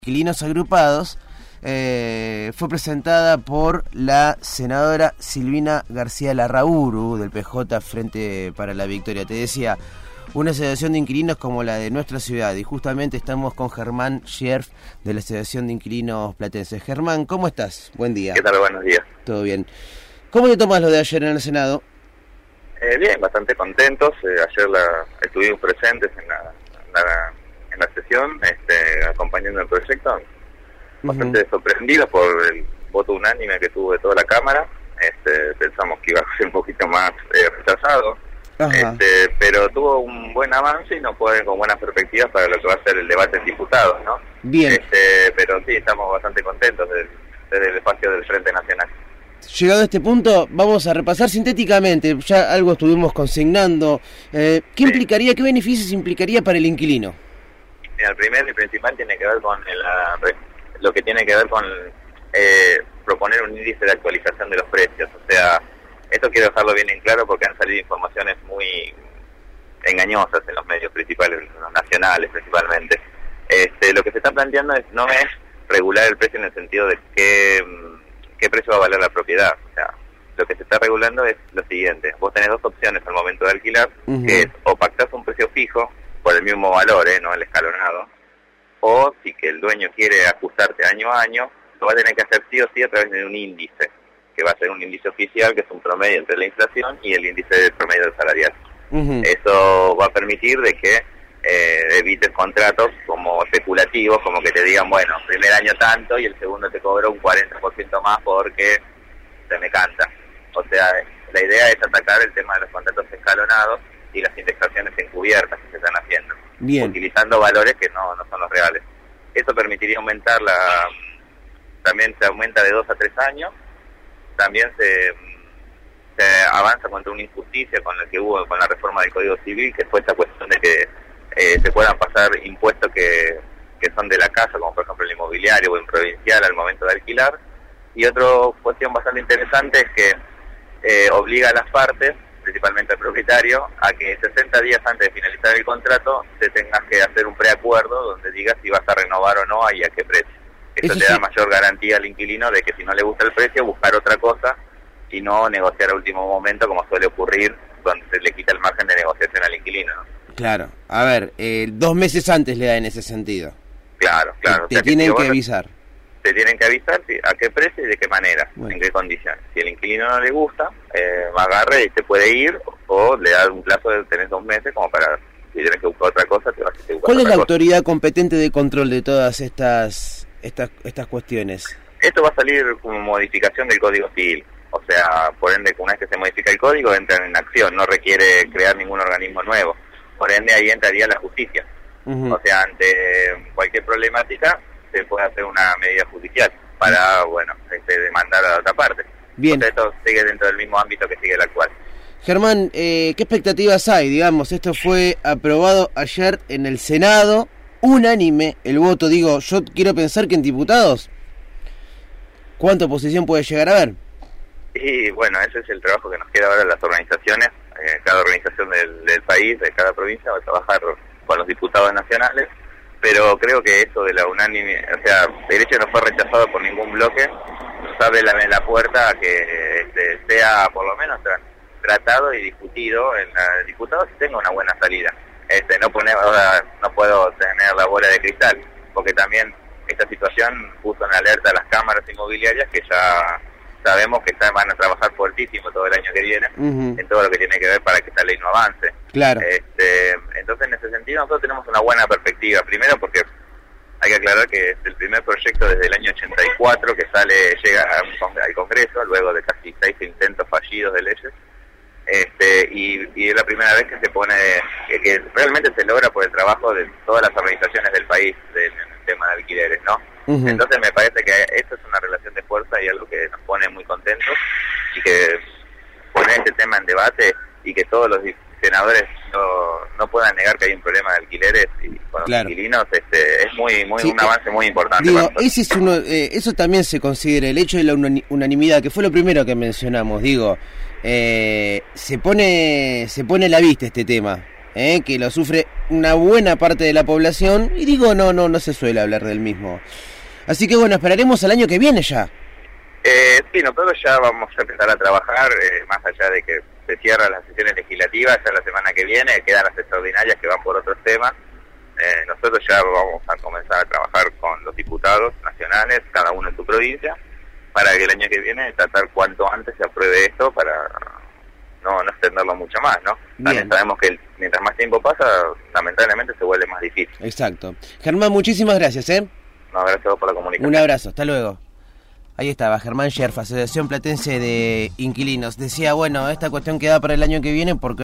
Inquilinos agrupados fue presentada por la senadora Silvina García Larrauru del PJ Frente para la Victoria. Te decía, una asociación de inquilinos como la de nuestra ciudad, y justamente estamos con Germán Scherf de la Asociación de Inquilinos Platenses. Germán, ¿cómo estás? Buen día. ¿Qué tal? Buenos días. Todo bien. ¿Cómo te tomas lo de ayer en el Senado? Bien, bastante contentos. Ayer estuvimos presentes en la sesión, acompañando el proyecto, bastante sorprendidos por el voto unánime que tuvo de toda la Cámara. Pensamos que iba a ser un poquito más rechazado, pero tuvo un buen avance y nos ponen con buenas perspectivas para lo que va a ser el debate en diputados, ¿no? Bien. Pero sí, estamos bastante contentos desde el espacio del Frente Nacional. Llegado a este punto, vamos a repasar sintéticamente, ya algo estuvimos consignando. ¿Qué implicaría, qué beneficios implicaría para el inquilino? El primero y principal tiene que ver con lo que tiene que ver con proponer un índice de actualización de los precios. O sea, esto quiero dejarlo bien en claro porque han salido informaciones muy engañosas en los medios principales, los nacionales principalmente. Lo que se está planteando no es regular el precio en el sentido de qué precio va a valer la propiedad. O sea, lo que se está regulando es lo siguiente: vos tenés dos opciones al momento de alquilar, que es o pactás un precio fijo por el mismo valor, no el escalonado, o si que el dueño quiere ajustarte año a año, lo va a tener que hacer sí o sí a través de un índice, que va a ser un índice oficial, que es un promedio entre la inflación y el índice del promedio del salarial. Eso va a permitir de que evites contratos como especulativos, como que te digan, bueno, primer año tanto y el segundo te cobro un 40% más porque se me canta. O sea, la idea es atacar el tema de los contratos escalonados y las indexaciones encubiertas que se están haciendo, utilizando valores que no son los reales. Eso permitiría aumentar también se aumenta de 2 a 3 años, también se avanza contra una injusticia con la que hubo con la reforma del Código Civil, que fue esta cuestión de que se puedan pasar impuestos que son de la casa, como por ejemplo el inmobiliario o el provincial al momento de alquilar. Y otra cuestión bastante interesante es que obliga a las partes, principalmente al propietario, a que 60 días antes de finalizar el contrato te tengas que hacer un preacuerdo donde digas si vas a renovar o no y a qué precio. Eso te da mayor garantía al inquilino de que si no le gusta el precio, buscar otra cosa y no negociar a último momento, como suele ocurrir cuando se le quita el margen de negociación al inquilino, ¿no? Claro. A ver, 2 meses antes le da en ese sentido. Claro. Te tienen que avisar. Te tienen que avisar a qué precio y de qué manera, en qué condiciones. Si el inquilino no le gusta, agarre y se puede ir, o le da un plazo de tener 2 meses como para, si tienes que buscar otra cosa, te vas a buscar otra cosa. ¿Cuál es la autoridad competente de control de todas estas cuestiones? Esto va a salir como modificación del Código Civil. O sea, por ende, una vez que se modifica el código, entran en acción, no requiere crear ningún organismo nuevo. Por ende, ahí entraría la justicia. O sea, ante cualquier problemática se puede hacer una medida judicial para, demandar a la otra parte. Bien. Entonces, esto sigue dentro del mismo ámbito que sigue el actual. Germán, ¿qué expectativas hay? Digamos, esto fue aprobado ayer en el Senado, unánime el voto. Digo, yo quiero pensar que en diputados, ¿cuánta oposición puede llegar a haber? Y bueno, ese es el trabajo que nos queda ahora en las organizaciones. Cada organización del país, de cada provincia, va a trabajar con los diputados nacionales. Pero creo que eso de la unánime, o sea, el hecho no fue rechazado por ningún bloque, nos abre la puerta a que sea por lo menos tratado y discutido en la diputados y tenga una buena salida. No puedo tener la bola de cristal, porque también esta situación puso en alerta a las cámaras inmobiliarias que ya sabemos que van a trabajar fuertísimo todo el año que viene en todo lo que tiene que ver para que esta ley no avance. Claro. Entonces, en ese sentido, nosotros tenemos una buena perspectiva. Primero porque hay que aclarar que es el primer proyecto desde el año 84 que llega al Congreso, luego de casi 6 intentos fallidos de leyes. Y es la primera vez que se pone, que realmente se logra por el trabajo de todas las organizaciones del país del tema de alquileres, ¿no? Entonces me parece que esto es una relación de fuerza y algo que nos pone muy contentos, y que poner este tema en debate y que todos los senadores no puedan negar que hay un problema de alquileres y con los inquilinos, es un avance muy importante. Digo, ese es eso también se considera, el hecho de la unanimidad, que fue lo primero que mencionamos. Digo, se pone a la vista este tema. que lo sufre una buena parte de la población, y digo, no se suele hablar del mismo. Así que bueno, esperaremos al año que viene ya. Sí, nosotros ya vamos a empezar a trabajar, más allá de que se cierran las sesiones legislativas, ya la semana que viene quedan las extraordinarias que van por otros temas. Nosotros ya vamos a comenzar a trabajar con los diputados nacionales, cada uno en su provincia, para que el año que viene tratar cuanto antes se apruebe esto para no extenderlo mucho más, ¿no? También sabemos que mientras más tiempo pasa, lamentablemente se vuelve más difícil. Exacto. Germán, muchísimas gracias, No, gracias a vos por la comunicación. Un abrazo, hasta luego. Ahí estaba Germán Scherf, Asociación Platense de Inquilinos. Decía, bueno, esta cuestión queda para el año que viene porque